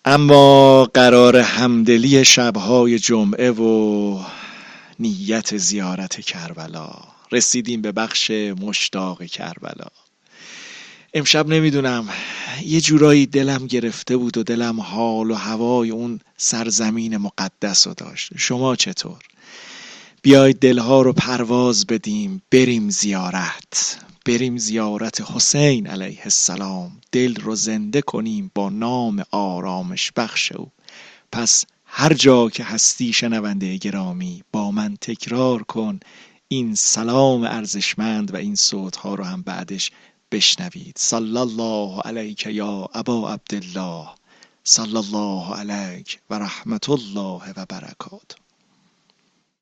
اما قرار همدلی شبهای جمعه و نیت زیارت کربلا، رسیدیم به بخش مشتاق کربلا. امشب نمیدونم، یه جورایی دلم گرفته بود و دلم حال و هوای اون سرزمین مقدس رو داشت. شما چطور؟ بیایید دلها رو پرواز بدیم، بریم زیارت حسین علیه السلام. دل رو زنده کنیم با نام آرامش بخش او. پس هر جا که هستی شنونده گرامی، با من تکرار کن این سلام ارزشمند و این صوتها رو هم بعدش بشنوید. صلی الله علیک یا ابا عبدالله، صلی الله علیک و رحمت الله و برکاته.